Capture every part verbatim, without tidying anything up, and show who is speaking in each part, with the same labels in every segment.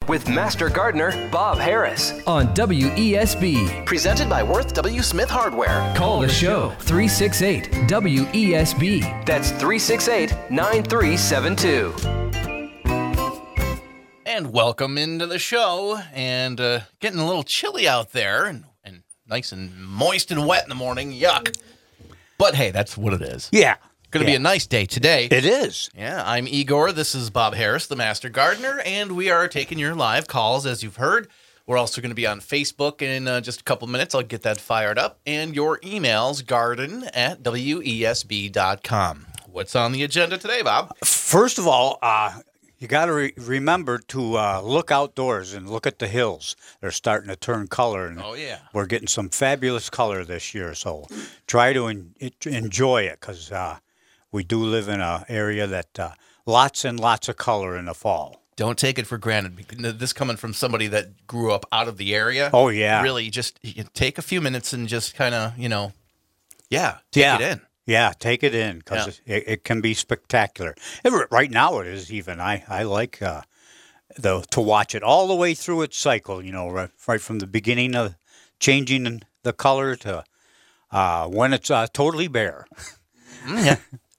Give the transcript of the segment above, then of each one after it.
Speaker 1: with Master Gardener Bob Harris
Speaker 2: on W E S B.
Speaker 3: Presented by Worth W. Smith Hardware.
Speaker 2: Call the show three six eight W E S B.
Speaker 1: That's three six eight, nine three seven two.
Speaker 4: And welcome into the show. And uh, getting a little chilly out there and, and nice and moist and wet in the morning. Yuck. But hey, that's what it is.
Speaker 5: Yeah.
Speaker 4: Going to
Speaker 5: yeah.
Speaker 4: be a nice day today.
Speaker 5: It is.
Speaker 4: Yeah, I'm Igor. This is Bob Harris, the Master Gardener, and we are taking your live calls, as you've heard. We're also going to be on Facebook in uh, just a couple minutes. I'll get that fired up. And your emails, garden at W E S B dot com. What's on the agenda today, Bob?
Speaker 5: First of all, uh, you got to re- remember to uh, look outdoors and look at the hills. They're starting to turn color. And
Speaker 4: oh, yeah.
Speaker 5: We're getting some fabulous color this year, so try to en- enjoy it because uh, we do live in an area that uh, lots and lots of color in the fall.
Speaker 4: Don't take it for granted. This coming from somebody that grew up out of the area.
Speaker 5: Oh, yeah.
Speaker 4: Really, just you take a few minutes and just kind of, you know, yeah, take
Speaker 5: yeah.
Speaker 4: it in.
Speaker 5: Yeah, take it in because yeah. it, it can be spectacular. It, right now it is even. I, I like uh, the to watch it all the way through its cycle, you know, right, right from the beginning of changing the color to uh, when it's uh, totally bare.
Speaker 4: Yeah.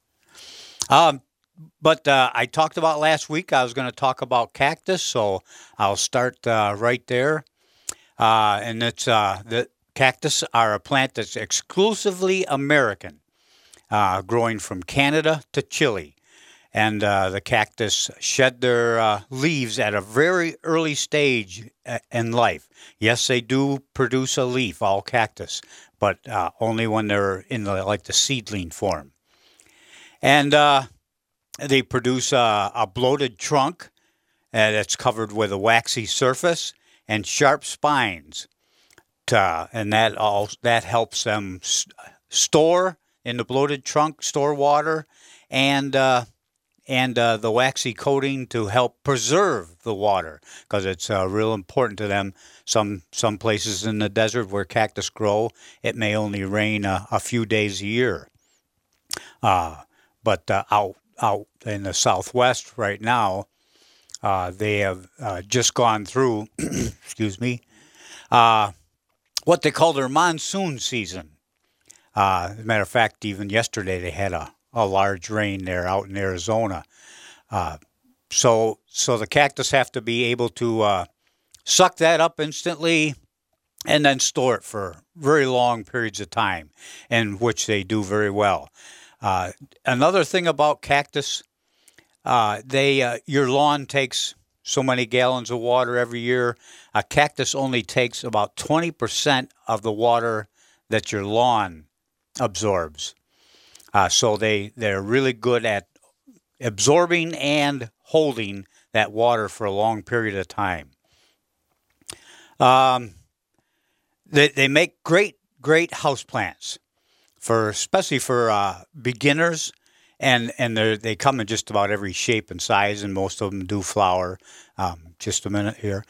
Speaker 5: um, but uh, I talked about last week, I was going to talk about cactus, so I'll start uh, right there. Uh, and it's uh, the cactus are a plant that's exclusively American. Uh, growing from Canada to Chile. And uh, the cactus shed their uh, leaves at a very early stage in life. Yes, they do produce a leaf, all cactus, but uh, only when they're in the, like the seedling form. And uh, they produce a, a bloated trunk uh, that's covered with a waxy surface and sharp spines. To, and that all that helps them st- store in the bloated trunk, store water, and uh, and uh, the waxy coating to help preserve the water because it's uh, real important to them. Some some places in the desert where cactus grow, it may only rain a, a few days a year. Uh, but uh, out out in the Southwest right now, uh, they have uh, just gone through, excuse me, uh, what they call their monsoon season. Uh, as a matter of fact, even yesterday they had a, a large rain there out in Arizona. Uh, so so the cactus have to be able to uh, suck that up instantly and then store it for very long periods of time, in which they do very well. Uh, another thing about cactus, uh, they uh, your lawn takes so many gallons of water every year. A cactus only takes about twenty percent of the water that your lawn absorbs. Uh, so they, they're really good at absorbing and holding that water for a long period of time. Um, they, they make great, great houseplants, for especially for uh, beginners, and, and they come in just about every shape and size, and most of them do flower. Um, just a minute here.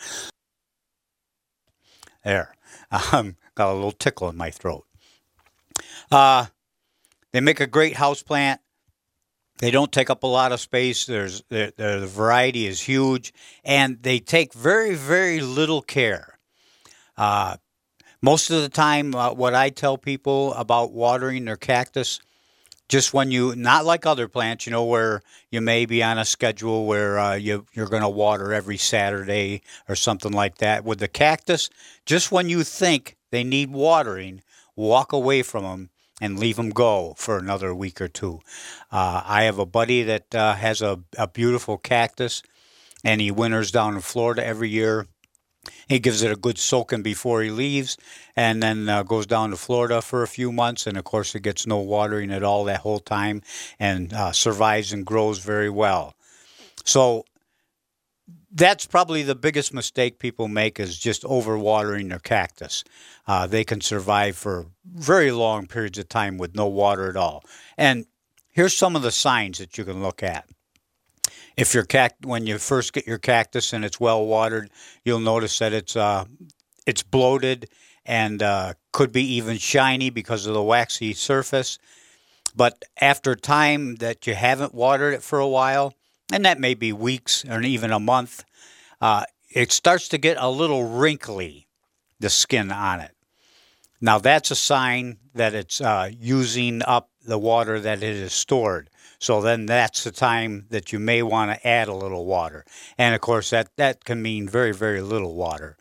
Speaker 5: There. Um, got a little tickle in my throat. Uh, they make a great house plant. They don't take up a lot of space. There's the, the variety is huge, and they take very, very little care. Uh, most of the time, uh, what I tell people about watering their cactus, just when you, not like other plants, you know, where you may be on a schedule where uh, you, you're going to water every Saturday or something like that. With the cactus, just when you think they need watering, walk away from them and leave them go for another week or two. Uh, I have a buddy that uh, has a, a beautiful cactus, and he winters down in Florida every year. He gives it a good soaking before he leaves, and then uh, goes down to Florida for a few months, and of course it gets no watering at all that whole time, and uh, survives and grows very well. So that's probably the biggest mistake people make, is just overwatering their cactus. Uh, they can survive for very long periods of time with no water at all. And here's some of the signs that you can look at. If your cact- when you first get your cactus and it's well watered, you'll notice that it's uh, it's bloated and uh, could be even shiny because of the waxy surface. But after time that you haven't watered it for a while, and that may be weeks or even a month, uh, it starts to get a little wrinkly, the skin on it. Now that's a sign that it's uh, using up the water that it is stored. So then that's the time that you may want to add a little water. And of course that, that can mean very, very little water.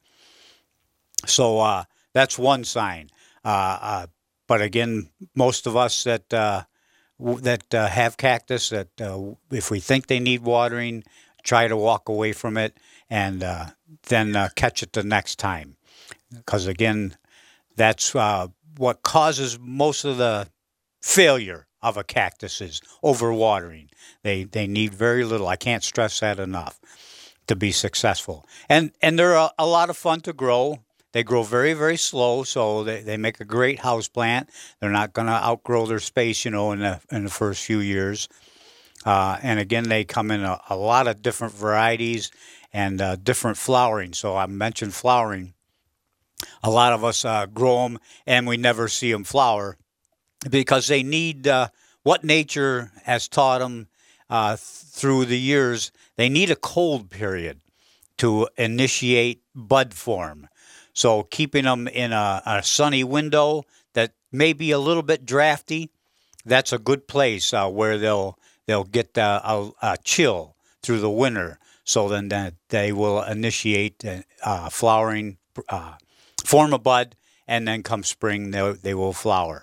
Speaker 5: So uh, that's one sign. Uh, uh, but again, most of us that uh, w- that uh, have cactus, that uh, if we think they need watering, try to walk away from it and uh, then uh, catch it the next time. Because again, that's uh, what causes most of the failure of a cactus is overwatering. They they need very little. I can't stress that enough to be successful. And and they're a, a lot of fun to grow. They grow very, very slow, so they, they make a great house plant. They're not going to outgrow their space, you know, in the in the first few years. Uh, and again, they come in a, a lot of different varieties and uh, different flowering. So I mentioned flowering. A lot of us uh, grow them, and we never see them flower because they need uh, what nature has taught them uh, th- through the years. They need a cold period to initiate bud form. So keeping them in a, a sunny window that may be a little bit drafty, that's a good place uh, where they'll they'll get uh, a, a chill through the winter. So then that they will initiate uh, flowering, uh, form a bud, and then come spring they they will flower.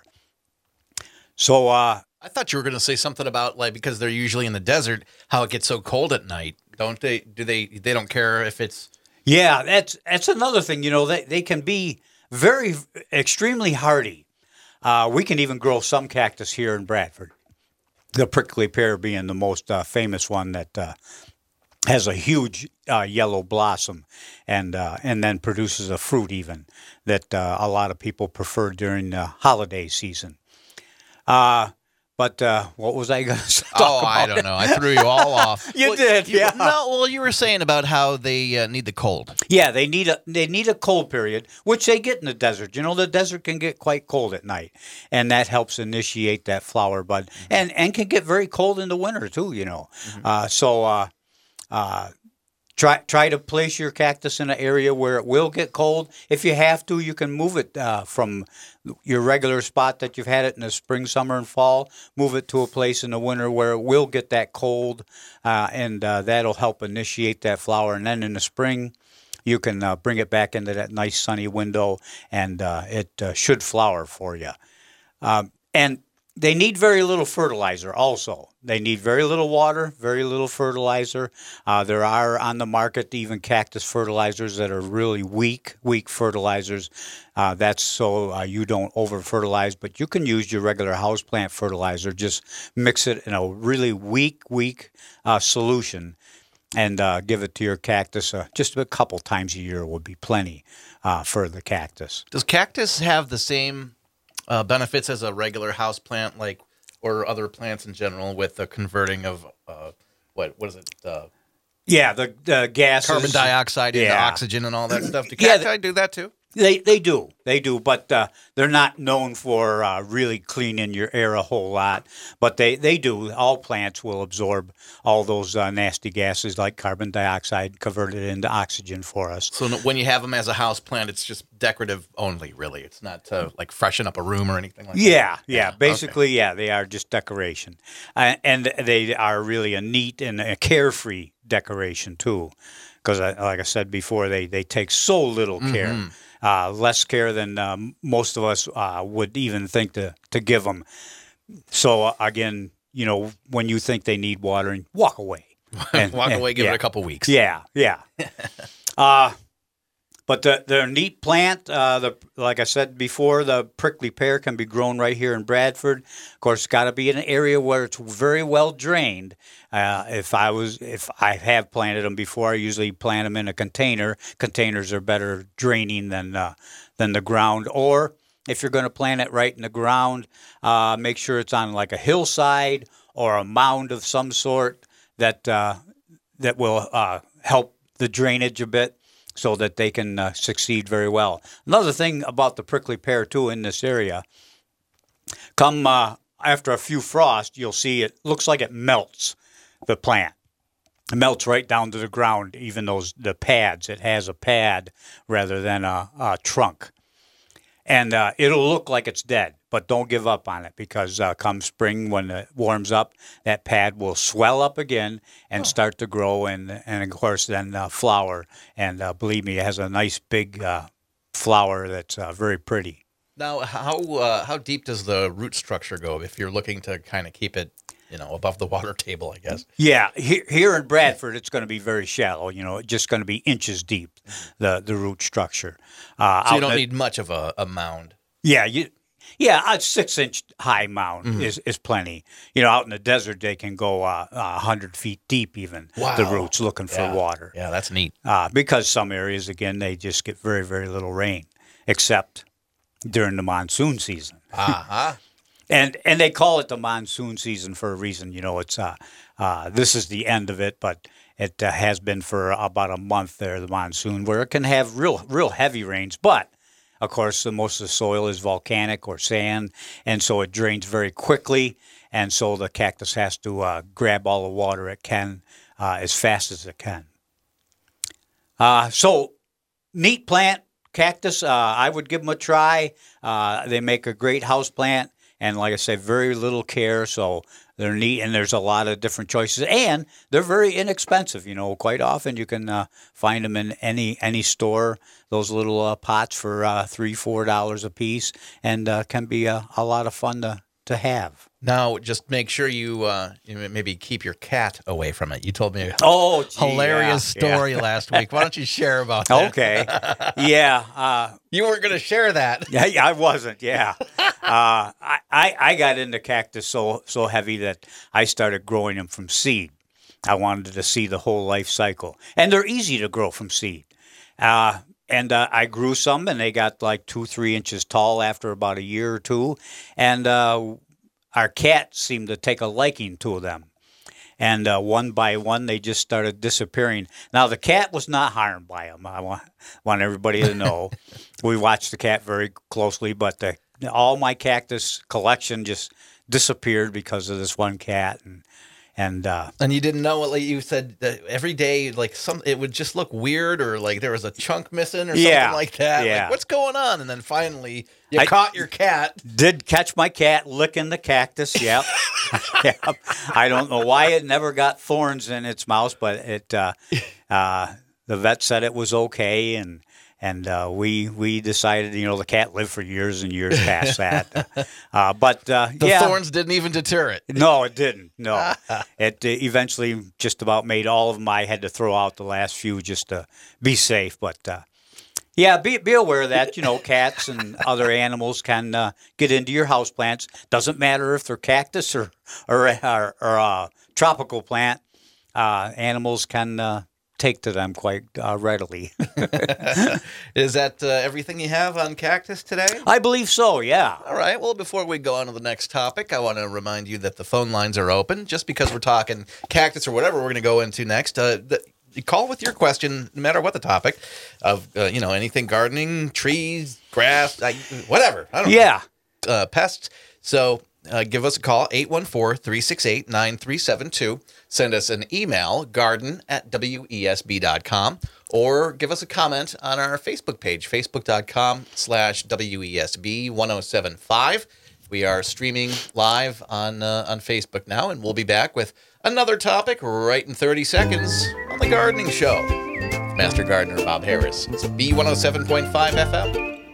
Speaker 5: So uh,
Speaker 4: I thought you were going to say something about, like, because they're usually in the desert, how it gets so cold at night. Don't they? Do they? They don't care if it's.
Speaker 5: Yeah, that's that's another thing. You know, they they can be very extremely hardy. Uh, we can even grow some cactus here in Bradford. The prickly pear being the most uh, famous one that uh, has a huge uh, yellow blossom and uh, and then produces a fruit even that uh, a lot of people prefer during the holiday season. Uh, but uh, what was I going to talk
Speaker 4: Oh,
Speaker 5: about?
Speaker 4: I don't know. I threw you all off.
Speaker 5: You
Speaker 4: Well,
Speaker 5: did,
Speaker 4: you-
Speaker 5: yeah.
Speaker 4: No, well, you were saying about how they uh, need the cold.
Speaker 5: Yeah, they need a they need a cold period, which they get in the desert. You know, the desert can get quite cold at night, and that helps initiate that flower bud,
Speaker 4: Mm-hmm.
Speaker 5: and and can get very cold in the winter too. You know,
Speaker 4: Mm-hmm.
Speaker 5: uh, so uh, uh, try try to place your cactus in an area where it will get cold. If you have to, you can move it uh, from your regular spot that you've had it in the spring, summer, and fall. Move it to a place in the winter where it will get that cold, uh, and uh, that'll help initiate that flower. And then in the spring, you can uh, bring it back into that nice sunny window, and uh, it uh, should flower for you. Um, and they need very little fertilizer also. They need very little water, very little fertilizer. Uh, there are on the market even cactus fertilizers that are really weak, weak fertilizers. Uh, that's so uh, you don't over-fertilize, but you can use your regular houseplant fertilizer. Just mix it in a really weak, weak uh, solution and uh, give it to your cactus. Uh, just a couple times a year would be plenty uh, for the cactus.
Speaker 4: Does cactus have the same uh, benefits as a regular house plant, like, or other plants in general, with the converting of uh, what what is it? Uh,
Speaker 5: Yeah, the, the gases.
Speaker 4: carbon dioxide into
Speaker 5: Yeah.
Speaker 4: oxygen and all that stuff. Do
Speaker 5: Yeah,
Speaker 4: cacti do that too?
Speaker 5: They they do. They do, but uh, they're not known for uh, really cleaning your air a whole lot. But they, they do. All plants will absorb all those uh, nasty gases like carbon dioxide, convert it into oxygen for us.
Speaker 4: So no- when you have them as a house plant, it's just decorative only, really. It's not to like freshen up a room or anything like that.
Speaker 5: Yeah, yeah. Basically, yeah, they are just decoration. Uh, and they are really a neat and a carefree decoration, too. Because, like I said before, they, they take so little care.
Speaker 4: Mm-hmm.
Speaker 5: Uh, less care than um, most of us uh, would even think to, to give them. So, uh, again, you know, when you think they need watering, walk away. And-
Speaker 4: Walk
Speaker 5: and-
Speaker 4: away, give
Speaker 5: yeah.
Speaker 4: it a couple weeks.
Speaker 5: Yeah, yeah. uh, but the, they're a neat plant. Uh, the like I said before, the prickly pear can be grown right here in Bradford. Of course, it's got to be in an area where it's very well drained. Uh, if I was, if I have planted them before, I usually plant them in a container. Containers are better draining than uh, than the ground. Or if you're going to plant it right in the ground, uh, make sure it's on like a hillside or a mound of some sort that uh, that will uh, help the drainage a bit, so that they can uh, succeed very well. Another thing about the prickly pear, too, in this area, come uh, after a few frosts, you'll see it looks like it melts, the plant. It melts right down to the ground, even those the pads. It has a pad rather than a, a trunk. And uh, it'll look like it's dead, but don't give up on it because uh, come spring when it warms up, that pad will swell up again and oh. start to grow and, and of course, then uh, flower. And uh, believe me, it has a nice big uh, flower that's uh, very pretty.
Speaker 4: Now, how uh, how deep does the root structure go if you're looking to kind of keep it, you know, above the water table, I guess?
Speaker 5: Yeah, here, here in Bradford, it's going to be very shallow. You know, it's just going to be inches deep, the the root structure.
Speaker 4: Uh, so you don't the, need much of a, a mound.
Speaker 5: Yeah, you, yeah, a six-inch high mound mm-hmm. is, is plenty. You know, out in the desert, they can go uh, one hundred feet deep even, wow. the roots, looking for
Speaker 4: yeah.
Speaker 5: water.
Speaker 4: Yeah, that's neat.
Speaker 5: Uh, because some areas, again, they just get very, very little rain, except during the monsoon season.
Speaker 4: Uh-huh.
Speaker 5: and and they call it the monsoon season for a reason. You know, it's uh, uh, this is the end of it, but it uh, has been for about a month there, the monsoon, where it can have real, real heavy rains. But, of course, the, most of the soil is volcanic or sand, and so it drains very quickly, and so the cactus has to uh, grab all the water it can uh, as fast as it can. Uh, so, neat plant. Cactus, uh, I would give them a try. Uh, they make a great house plant, and like I said, very little care, so they're neat, and there's a lot of different choices, and they're very inexpensive. You know, quite often you can uh, find them in any any store. Those little uh, pots for uh, three, four dollars a piece, and uh, can be a, a lot of fun to to have.
Speaker 4: Now, just make sure you, uh, you maybe keep your cat away from it. You told me a
Speaker 5: oh, gee,
Speaker 4: hilarious
Speaker 5: yeah,
Speaker 4: story
Speaker 5: yeah.
Speaker 4: last week. Why don't you share about that?
Speaker 5: Okay. Yeah. Uh,
Speaker 4: you weren't going to share that.
Speaker 5: Yeah, I wasn't, yeah. uh, I, I, I got into cactus so so heavy that I started growing them from seed. I wanted to see the whole life cycle. And they're easy to grow from seed. Uh, and uh, I grew some, and they got like two, three inches tall after about a year or two. And uh, our cat seemed to take a liking to them. And uh, one by one, they just started disappearing. Now, the cat was not harmed by them. I want, want everybody to know. We watched the cat very closely, but the, all my cactus collection just disappeared because of this one cat. And and uh,
Speaker 4: and you didn't know, like you said, that every day, like some, it would just look weird, or like there was a chunk missing, or
Speaker 5: yeah,
Speaker 4: something like that.
Speaker 5: Yeah.
Speaker 4: Like, what's going on? And then finally, you
Speaker 5: I
Speaker 4: caught your cat.
Speaker 5: Did catch my cat licking the cactus. Yep. Yep. I don't know why it never got thorns in its mouth, but it. Uh, uh, the vet said it was okay, and and uh, we we decided, you know, the cat lived for years and years past that. Uh, but uh,
Speaker 4: the
Speaker 5: yeah,
Speaker 4: thorns didn't even deter it.
Speaker 5: No, it didn't. No, it uh, eventually just about made all of them. I had to throw out the last few just to be safe, but. Uh, Yeah, be be aware of that. You know, cats and other animals can uh, get into your houseplants. Doesn't matter if they're cactus or or or, or a tropical plant. Uh, animals can uh, take to them quite uh, readily.
Speaker 4: Is that uh, everything you have on cactus today?
Speaker 5: I believe so. Yeah.
Speaker 4: All right. Well, before we go on to the next topic, I want to remind you that the phone lines are open. Just because we're talking cactus or whatever we're going to go into next. Uh, the, You call with your question, no matter what the topic of, uh, you know, anything gardening, trees, grass, uh, whatever. I don't
Speaker 5: yeah.
Speaker 4: know. Uh, pests. So uh, give us a call, eight one four, three six eight, nine three seven two. Send us an email, garden at W E S B dot com, or give us a comment on our Facebook page, facebook.com slash WESB 1075. We are streaming live on uh, on Facebook now, and we'll be back with another topic right in thirty seconds on The Gardening Show. Master Gardener Bob Harris. It's B one oh seven point five F M.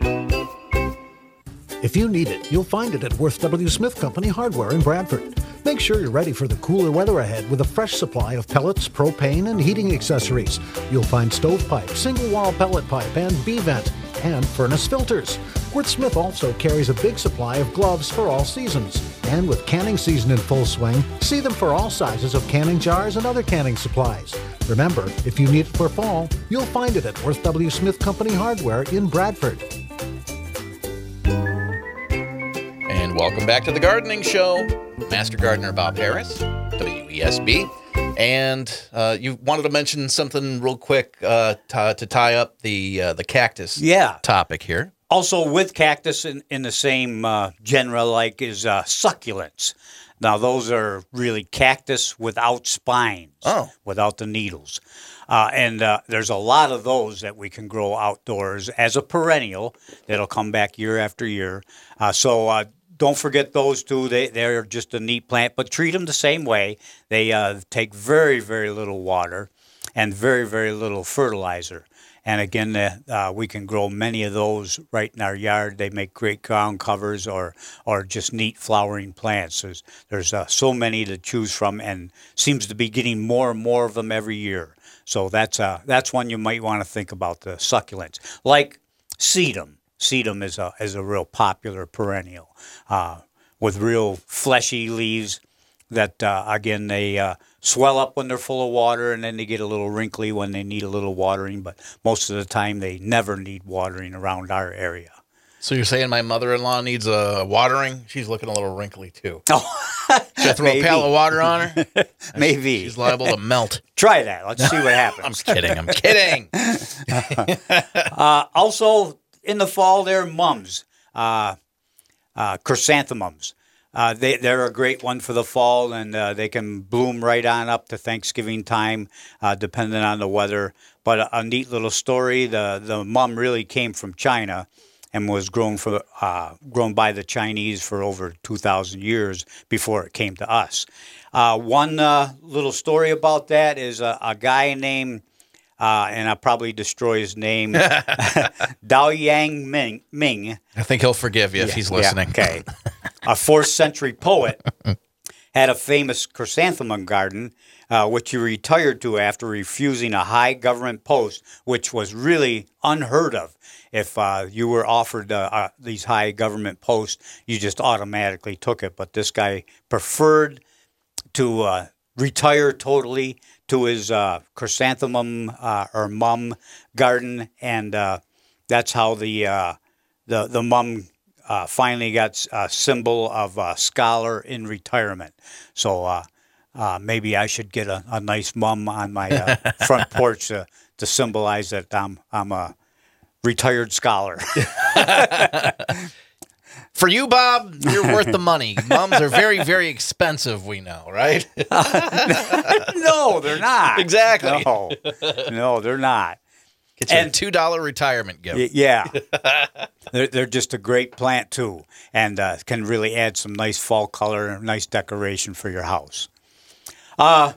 Speaker 6: If you need it, you'll find it at Worth W. Smith Company Hardware in Bradford. Make sure you're ready for the cooler weather ahead with a fresh supply of pellets, propane, and heating accessories. You'll find stovepipe, single-wall pellet pipe, and B-vent, and furnace filters. Worth Smith also carries a big supply of gloves for all seasons. And with canning season in full swing, see them for all sizes of canning jars and other canning supplies. Remember, if you need it for fall, you'll find it at Worth W. Smith Company Hardware in Bradford.
Speaker 4: And welcome back to The Gardening Show. Master Gardener Bob Harris, W E S B. And uh, you wanted to mention something real quick uh, t- to tie up the uh, the cactus
Speaker 5: yeah.
Speaker 4: topic here.
Speaker 5: Also with cactus in, in the same uh, genre like is uh, succulents. Now, those are really cactus without spines,
Speaker 4: Oh.
Speaker 5: without the needles. Uh, and uh, there's a lot of those that we can grow outdoors as a perennial that'll come back year after year. Uh, so uh, don't forget those two. They, they're just a neat plant, but treat them the same way. They uh, take very, very little water and very, very little fertilizer. And again, uh, we can grow many of those right in our yard. They make great ground covers or or just neat flowering plants. There's, there's uh, so many to choose from, and seems to be getting more and more of them every year. So that's uh, that's one you might want to think about, the succulents. Like sedum. Sedum is a, is a real popular perennial uh, with real fleshy leaves that, uh, again, they uh, swell up when they're full of water, and then they get a little wrinkly when they need a little watering. But most of the time, they never need watering around our area.
Speaker 4: So you're saying my mother-in-law needs a watering? She's looking a little wrinkly, too.
Speaker 5: Oh,
Speaker 4: Should I throw a pail of water on her?
Speaker 5: Maybe.
Speaker 4: She's liable to melt.
Speaker 5: Try that. Let's see what happens.
Speaker 4: I'm kidding. I'm kidding.
Speaker 5: uh, also, in the fall, there are mums, uh, uh, chrysanthemums. Uh, they, they're a great one for the fall, and uh, they can bloom right on up to Thanksgiving time, uh, depending on the weather. But a, a neat little story, the, the mum really came from China and was grown for uh, grown by the Chinese for over two thousand years before it came to us. Uh, one uh, little story about that is a, a guy named, uh, and I'll probably destroy his name, Dao Yang Ming. Ming.
Speaker 4: I think he'll forgive you if
Speaker 5: Yeah,
Speaker 4: he's
Speaker 5: yeah,
Speaker 4: listening.
Speaker 5: okay. A fourth century poet had a famous chrysanthemum garden, uh, which he retired to after refusing a high government post, which was really unheard of. If uh, you were offered uh, uh, these high government posts, you just automatically took it. But this guy preferred to uh, retire totally to his uh, chrysanthemum uh, or mum garden, and uh, that's how the uh, the the mum uh, finally got a symbol of a scholar in retirement. So uh, uh, maybe I should get a, a nice mum on my uh, front porch uh, to symbolize that I'm I'm a retired scholar.
Speaker 4: For you, Bob, you're worth the money. Mums are very, very expensive, we know, right?
Speaker 5: No, they're not.
Speaker 4: Exactly.
Speaker 5: No, no, they're not.
Speaker 4: Get you
Speaker 5: And-
Speaker 4: a two dollar retirement gift.
Speaker 5: Y- Yeah, they're, they're just a great plant too, and uh, can really add some nice fall color and nice decoration for your house. Uh,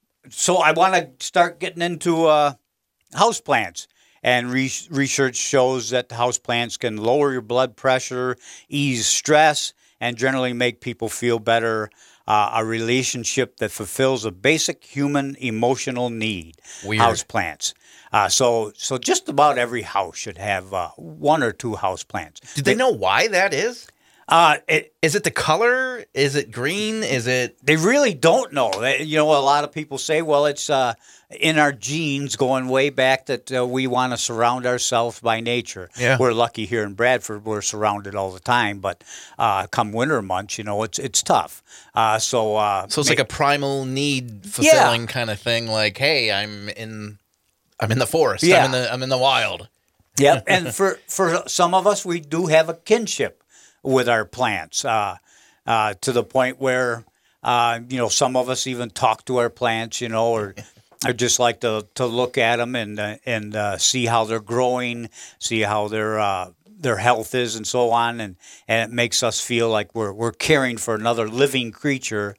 Speaker 5: so I want to start getting into uh, house plants. And re- research shows that houseplants can lower your blood pressure, ease stress, and generally make people feel better. Uh, a relationship that fulfills a basic human emotional need.
Speaker 4: Weird.
Speaker 5: Houseplants. Uh, so, so just about every house should have uh, one or two houseplants.
Speaker 4: Do they know why that is?
Speaker 5: Uh, it,
Speaker 4: Is it the color? Is it green? Is it?
Speaker 5: They really don't know. They, you know, a lot of people say, well, it's uh, in our genes going way back that uh, we want to surround ourselves by nature.
Speaker 4: Yeah.
Speaker 5: We're lucky here in Bradford. We're surrounded all the time. But uh, come winter months, you know, it's it's tough. Uh, so uh,
Speaker 4: So it's
Speaker 5: ma-
Speaker 4: like a primal need fulfilling kind of thing. Like, hey, I'm in, I'm in the forest.
Speaker 5: Yeah.
Speaker 4: I'm in the, I'm in the wild.
Speaker 5: Yeah, and for, for some of us, we do have a kinship with our plants uh, uh, to the point where, uh, you know, some of us even talk to our plants, you know, or, or just like to, to look at them and uh, and uh, see how they're growing, see how their uh, their health is, and so on, and, and it makes us feel like we're we're caring for another living creature,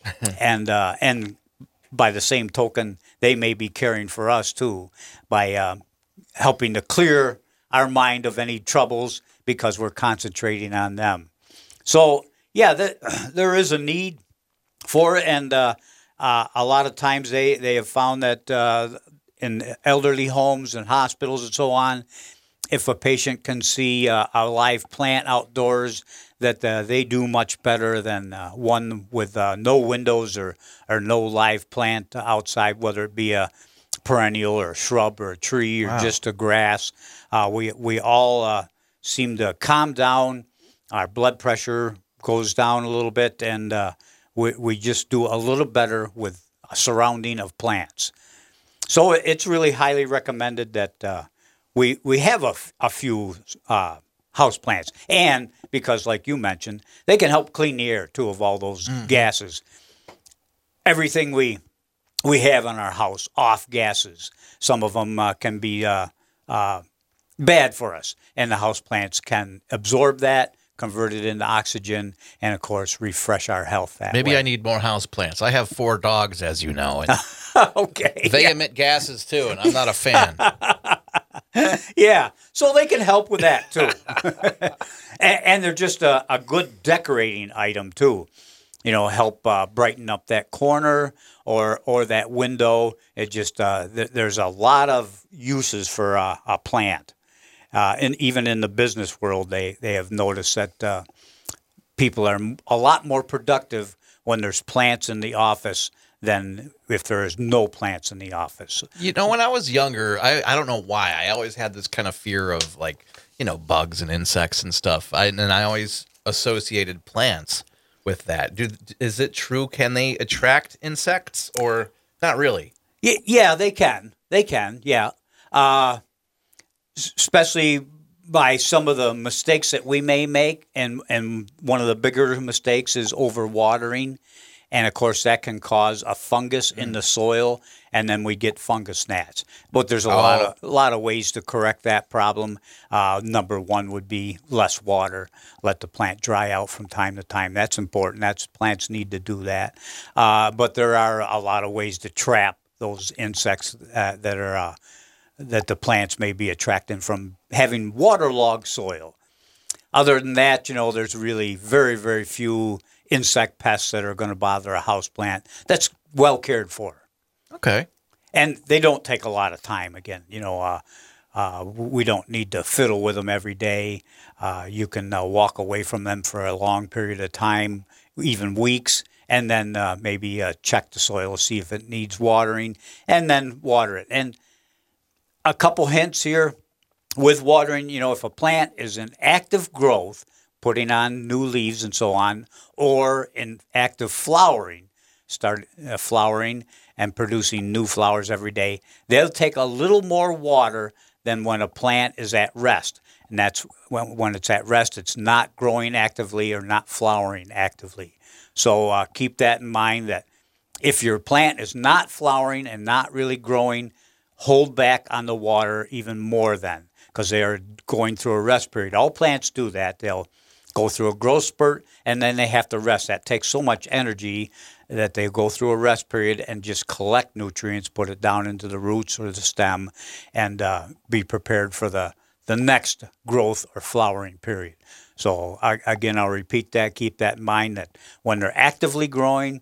Speaker 5: and uh, and by the same token, they may be caring for us too by uh, helping to clear our mind of any troubles because we're concentrating on them. So, yeah, the, there is a need for it, and uh, uh, a lot of times they, they have found that uh, in elderly homes and hospitals and so on, if a patient can see uh, a live plant outdoors, that uh, they do much better than uh, one with uh, no windows or, or no live plant outside, whether it be a perennial or a shrub or a tree or
Speaker 4: Wow.
Speaker 5: just a grass. Uh, we, we all uh, seem to calm down. Our blood pressure goes down a little bit, and uh, we, we just do a little better with a surrounding of plants. So it's really highly recommended that uh, we we have a, f- a few uh, houseplants. And because, like you mentioned, they can help clean the air, too, of all those mm. gases. Everything we we have in our house, off gases. Some of them uh, can be uh, uh, bad for us. And the houseplants can absorb that, convert it into oxygen, and, of course, refresh our health that
Speaker 4: Maybe
Speaker 5: way.
Speaker 4: I need more houseplants. I have four dogs, as you know. And
Speaker 5: okay.
Speaker 4: They
Speaker 5: yeah.
Speaker 4: emit gases, too, and I'm not a fan.
Speaker 5: Yeah, so they can help with that, too. and, and they're just a, a good decorating item, too. You know, help uh, brighten up that corner or or that window. It just uh, th- there's a lot of uses for uh, a plant. Uh, and even in the business world, they, they have noticed that uh, people are a lot more productive when there's plants in the office than if there is no plants in the office.
Speaker 4: You know, when I was younger, I, I don't know why, I always had this kind of fear of, like, you know, bugs and insects and stuff. I, and I always associated plants with that. Do, is it true? Can they attract insects or not really?
Speaker 5: Yeah, yeah they can. They can, yeah. Uh, especially by some of the mistakes that we may make. And, and one of the bigger mistakes is overwatering. And, of course, that can cause a fungus mm. in the soil, and then we get fungus gnats. But there's a oh. lot of a lot of ways to correct that problem. Uh, number one would be less water. Let the plant dry out from time to time. That's important. That's plants need to do that. Uh, but there are a lot of ways to trap those insects uh, that are uh, that the plants may be attracting from having waterlogged soil. Other than that, you know, there's really very, very few insect pests that are going to bother a houseplant that's well cared for.
Speaker 4: Okay.
Speaker 5: And they don't take a lot of time. Again, you know, uh, uh, we don't need to fiddle with them every day. Uh, you can uh, walk away from them for a long period of time, even weeks, and then uh, maybe uh, check the soil, see if it needs watering, and then water it. And a couple hints here with watering, you know, if a plant is in active growth, putting on new leaves and so on, or in active flowering, start uh, flowering and producing new flowers every day, they'll take a little more water than when a plant is at rest. And that's when, when it's at rest, it's not growing actively or not flowering actively. So uh, keep that in mind that if your plant is not flowering and not really growing, hold back on the water even more then, because they are going through a rest period. All plants do that. They'll go through a growth spurt, and then they have to rest. That takes so much energy that they go through a rest period and just collect nutrients, put it down into the roots or the stem, and uh, be prepared for the, the next growth or flowering period. So, I, again, I'll repeat that. Keep that in mind that when they're actively growing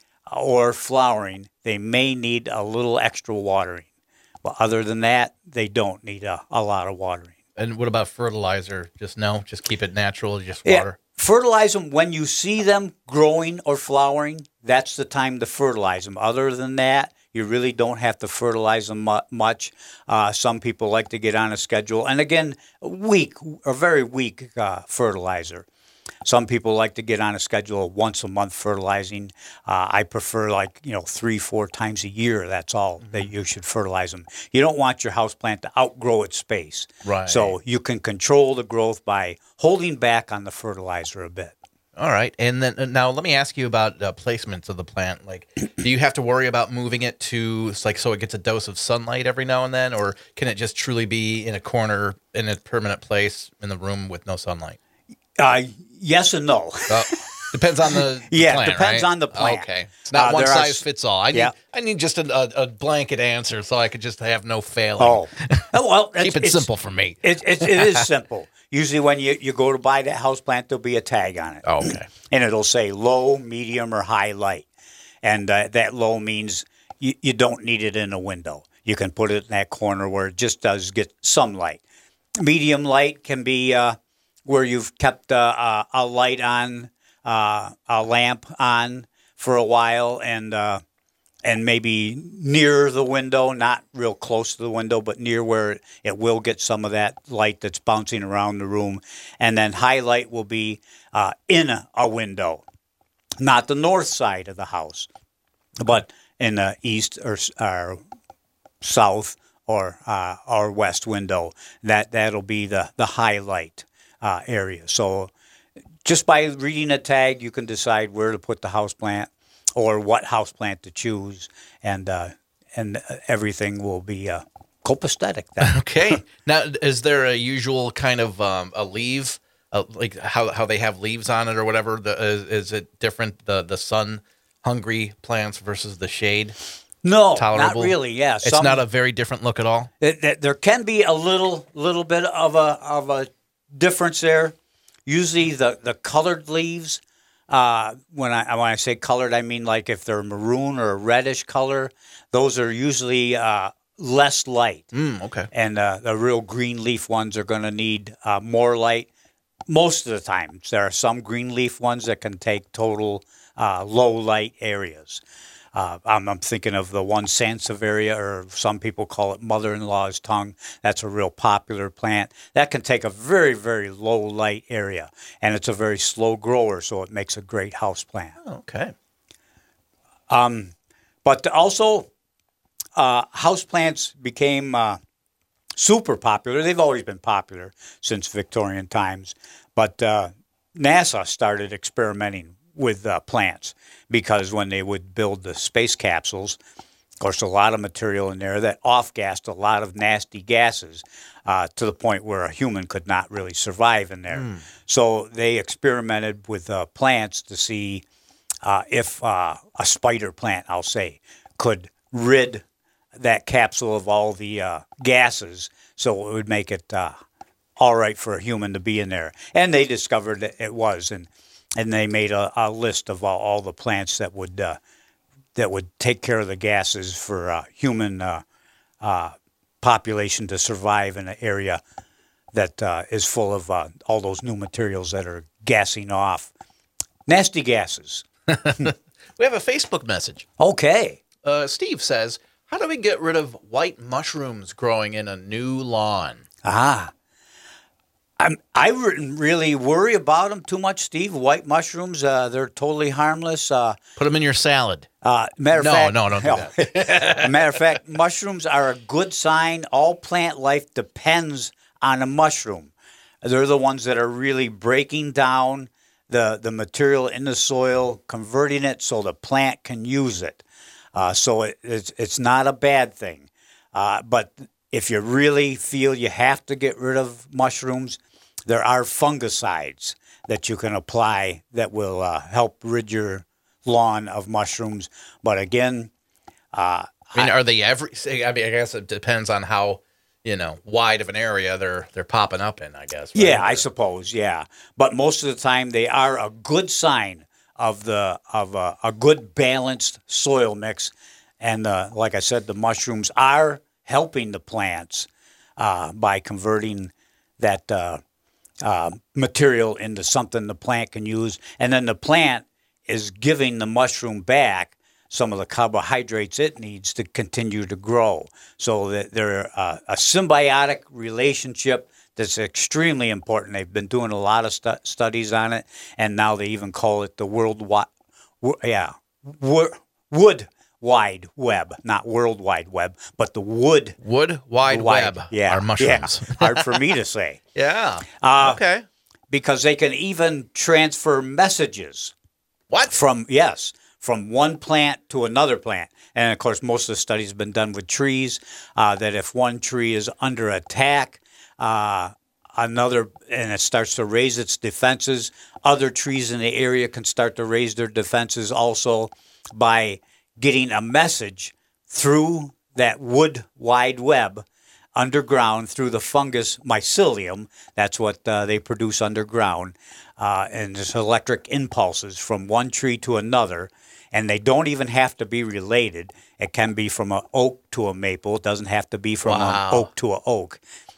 Speaker 5: or flowering, they may need a little extra watering. But other than that, they don't need a, a lot of watering.
Speaker 4: And what about fertilizer? Just no, just keep it natural, just water.
Speaker 5: Yeah. Fertilize them when you see them growing or flowering. That's the time to fertilize them. Other than that, you really don't have to fertilize them mu- much. Uh, some people like to get on a schedule. And again, weak, a very weak uh, fertilizer. Some people like to get on a schedule of once a month fertilizing. Uh, I prefer like, you know, three, four times a year. That's all mm-hmm. that you should fertilize them. You don't want your houseplant to outgrow its space.
Speaker 4: Right.
Speaker 5: So you can control the growth by holding back on the fertilizer a bit.
Speaker 4: All right. And then uh, now let me ask you about uh, placements of the plant. Like, do you have to worry about moving it to, like, so it gets a dose of sunlight every now and then? Or can it just truly be in a corner in a permanent place in the room with no sunlight?
Speaker 5: Uh, yes and no.
Speaker 4: Uh, depends on the
Speaker 5: yeah,
Speaker 4: plant,
Speaker 5: depends
Speaker 4: right?
Speaker 5: on the plant.
Speaker 4: Okay, it's not
Speaker 5: uh,
Speaker 4: one size
Speaker 5: are,
Speaker 4: fits all. I need
Speaker 5: yeah.
Speaker 4: I need just a, a, a blanket answer so I could just have no failing.
Speaker 5: Oh, oh well,
Speaker 4: keep it simple for me.
Speaker 5: It, it, it is simple. Usually, when you, you go to buy that houseplant, there'll be a tag on it.
Speaker 4: Oh, okay,
Speaker 5: and it'll say low, medium, or high light, and uh, that low means you, you don't need it in a window. You can put it in that corner where it just does get some light. Medium light can be uh, where you've kept uh, a, a light on, uh, a lamp on for a while, and uh, and maybe near the window, not real close to the window, but near where it, it will get some of that light that's bouncing around the room. And then high light will be uh, in a, a window, not the north side of the house, but in the east or, or south or uh, or west window. That that'll be the the high light. uh, area. So just by reading a tag, you can decide where to put the houseplant or what houseplant to choose, and uh, and everything will be uh, copacetic then.
Speaker 4: Okay. Now, is there a usual kind of um, a leaf, uh, like how, how they have leaves on it or whatever? The, is, is it different, the, the sun-hungry plants versus the shade?
Speaker 5: No,
Speaker 4: Tolerable?
Speaker 5: not really. Yeah,
Speaker 4: It's
Speaker 5: some-
Speaker 4: not a very different look at all?
Speaker 5: It, it- there can be a little little bit of a of a difference there. Usually, the, the colored leaves. Uh, when I when I say colored, I mean like if they're maroon or a reddish color. Those are usually uh, less light,
Speaker 4: Mm, okay.
Speaker 5: and uh, the real green leaf ones are going to need uh, more light. Most of the time, there are some green leaf ones that can take total uh, low light areas. Uh, I'm, I'm thinking of the one Sansevieria, or some people call it mother-in-law's tongue. That's a real popular plant. That can take a very, very low light area, and it's a very slow grower, so it makes a great house plant.
Speaker 4: Oh, okay.
Speaker 5: But also, uh, house plants became uh, super popular. They've always been popular since Victorian times, but uh, NASA started experimenting with uh, plants, because when they would build the space capsules, of course, a lot of material in there that off-gassed a lot of nasty gases uh, to the point where a human could not really survive in there. So they experimented with uh, plants to see uh, if uh, a spider plant, I'll say, could rid that capsule of all the uh, gases, so it would make it uh, all right for a human to be in there. And they discovered that it was, and and they made a, a list of all, all the plants that would uh, that would take care of the gases for uh, human uh, uh, population to survive in an area that uh, is full of uh, all those new materials that are gassing off. Nasty gases.
Speaker 4: We have a Facebook message.
Speaker 5: Okay.
Speaker 4: Uh, Steve says, how do we get rid of white mushrooms growing in a new lawn?
Speaker 5: Ah. I'm, I wouldn't really worry about them too much, Steve. White mushrooms, uh, they're totally harmless. Uh,
Speaker 4: Put them in your salad.
Speaker 5: uh, matter of
Speaker 4: No,
Speaker 5: fact,
Speaker 4: no, don't do that.
Speaker 5: matter of fact, mushrooms are a good sign. All plant life depends on a mushroom. They're the ones that are really breaking down the, the material in the soil, converting it so the plant can use it. Uh, so it, it's, it's not a bad thing. Uh, but if you really feel you have to get rid of mushrooms, there are fungicides that you can apply that will uh, help rid your lawn of mushrooms. But again,
Speaker 4: I mean, are they every? say, I mean, I guess it depends on how, you know, wide of an area they're they're popping up in. I guess. right?
Speaker 5: yeah, I
Speaker 4: Or-
Speaker 5: suppose, yeah. But most of the time, they are a good sign of the of a, a good balanced soil mix. And uh, like I said, the mushrooms are helping the plants uh, by converting that uh, uh, material into something the plant can use, and then the plant is giving the mushroom back some of the carbohydrates it needs to continue to grow. So that they're uh, a symbiotic relationship that's extremely important. They've been doing a lot of stu- studies on it, and now they even call it the world wi- wo- yeah, wo- wood wide web, not world wide web, but the wood
Speaker 4: Wood wide
Speaker 5: wide.
Speaker 4: web
Speaker 5: Yeah,
Speaker 4: are mushrooms.
Speaker 5: yeah. Hard for me to say.
Speaker 4: Yeah.
Speaker 5: Uh,
Speaker 4: okay.
Speaker 5: Because they can even transfer messages
Speaker 4: What?
Speaker 5: from, yes, from one plant to another plant. And of course, most of the studies have been done with trees, uh, that if one tree is under attack, uh, another, and it starts to raise its defenses, other trees in the area can start to raise their defenses also by getting a message through that wood wide web underground through the fungus mycelium. That's what uh, they produce underground. Uh, and it's electric impulses from one tree to another. And they don't even have to be related. It can be from an oak to a maple. It doesn't have to be from
Speaker 4: Wow.
Speaker 5: an oak to an oak.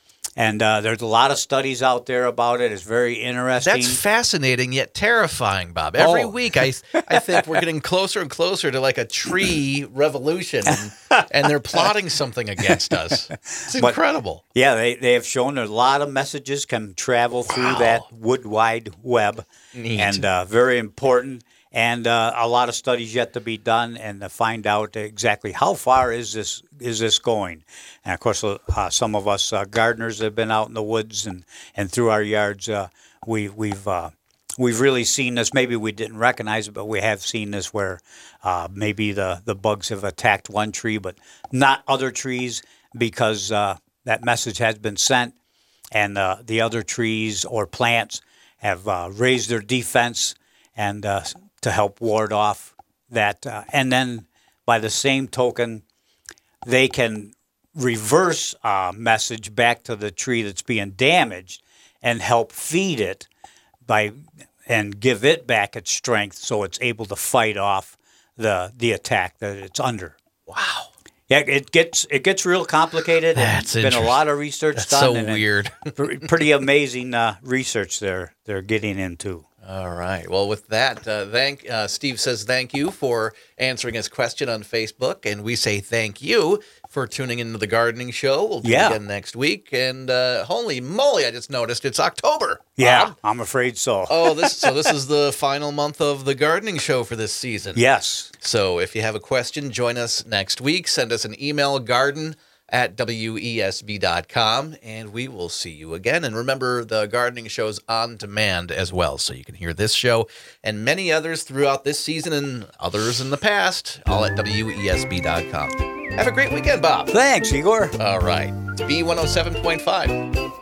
Speaker 5: And uh, there's a lot of studies out there about it. It's very interesting.
Speaker 4: That's fascinating yet terrifying, Bob. Every
Speaker 5: Oh.
Speaker 4: week, I, I think we're getting closer and closer to like a tree revolution, and, and they're plotting something against us. It's incredible.
Speaker 5: Yeah, they, they have shown that a lot of messages can travel through
Speaker 4: Wow.
Speaker 5: that wood wide web.
Speaker 4: Neat.
Speaker 5: And uh, very important. and uh, a lot of studies yet to be done, and to find out exactly how far is this is this going. And of course, uh, some of us uh, gardeners have been out in the woods and, and through our yards. Uh, we we've uh, we've really seen this. Maybe we didn't recognize it, but we have seen this where uh, maybe the the bugs have attacked one tree, but not other trees, because uh, that message has been sent, and uh, the other trees or plants have uh, raised their defense and uh, to help ward off that. Uh, and then by the same token, they can reverse a message back to the tree that's being damaged and help feed it by and give it back its strength so it's able to fight off the the attack that it's under.
Speaker 4: Wow.
Speaker 5: Yeah, it gets it gets real complicated.
Speaker 4: That's
Speaker 5: and been a lot of research
Speaker 4: That's
Speaker 5: done.
Speaker 4: so
Speaker 5: and
Speaker 4: weird.
Speaker 5: it, pretty amazing uh, research they're they're getting into.
Speaker 4: All right. Well, with that, uh, thank uh, Steve says thank you for answering his question on Facebook, and we say thank you for tuning into the Gardening Show. We'll do
Speaker 5: Yeah.
Speaker 4: it again next week. And uh, holy moly, I just noticed it's October.
Speaker 5: Yeah,
Speaker 4: Bob.
Speaker 5: I'm afraid so.
Speaker 4: Oh, this so this is the final month of the Gardening Show for this season.
Speaker 5: Yes.
Speaker 4: So if you have a question, join us next week. Send us an email, garden at W E S B dot com, and we will see you again. And remember, the Gardening Show's on demand as well, so you can hear this show and many others throughout this season and others in the past, all at W E S B dot com. Have a great weekend, Bob.
Speaker 5: Thanks, Igor.
Speaker 4: All right. It's B one oh seven point five.